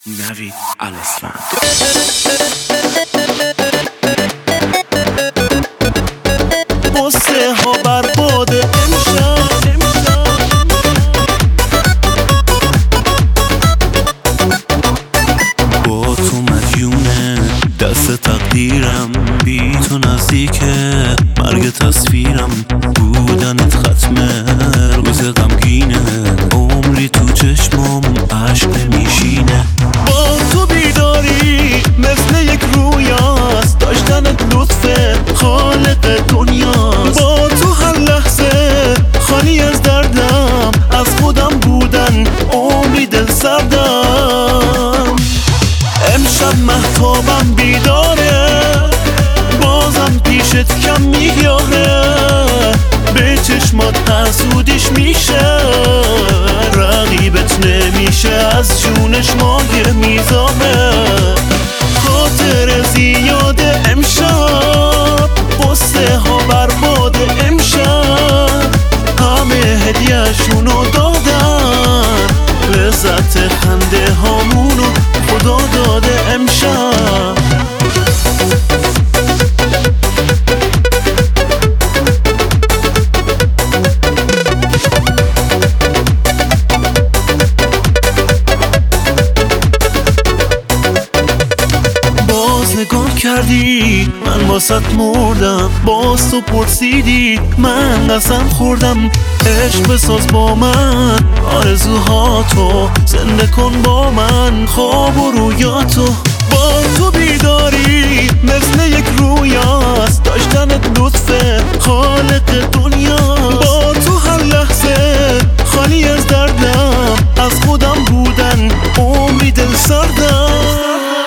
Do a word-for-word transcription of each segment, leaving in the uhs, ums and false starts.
نوید الاسفند. قصه ها برباد امشب با تو مدیونه دست تقدیرم، بی تو نزدیکه مرگ تصویرم، بودنت ختمه روز غمگینه، عمری تو چشمم عشق نمیشینه. با تو بیداری مثل یک رویاست، داشتنت لطف خالق دنیاست. با تو هر لحظه خالی از دردم، از خودم بودن عمری دل سردم. امشب مهتابم بیداره، بازم پیشت کم میاره، به چشمات حسودیش میشه، رقیبت نمیشه، از جونش مایه میزامه. خاطر زیاد امشب، قصه ها برباد امشب، همه هدیه‌شونو دادن، لذت خنده هامونو خدا داده امشب. نگاه کردی من واسط مردم، باز تو پرسیدی من قسم خوردم. عشق بساز با من آرزوهاتو، زنده کن با من خواب و رویاتو. با تو بیداری مثل یک رویاست، داشتنت لطف خالق دنیاست. با تو هر لحظه خالی از دردم، از خودم بودن عمری دل سردم.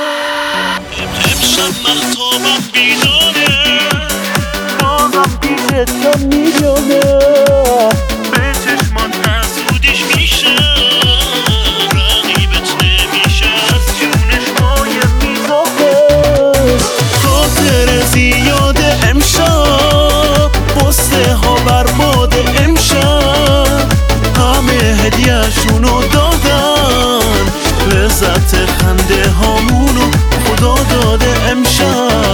امشب مهتابم بیداره، بازم پیشت کم میلیانه، به چشمان حسودیش میشه، رقیبت نمیشه، از جونش مایه میزاخه. خاطر زیاد امشب، قصه ها برباد امشب، همه هدیه‌شونو دادن، لذت خنده هامونو خدا داده امشب.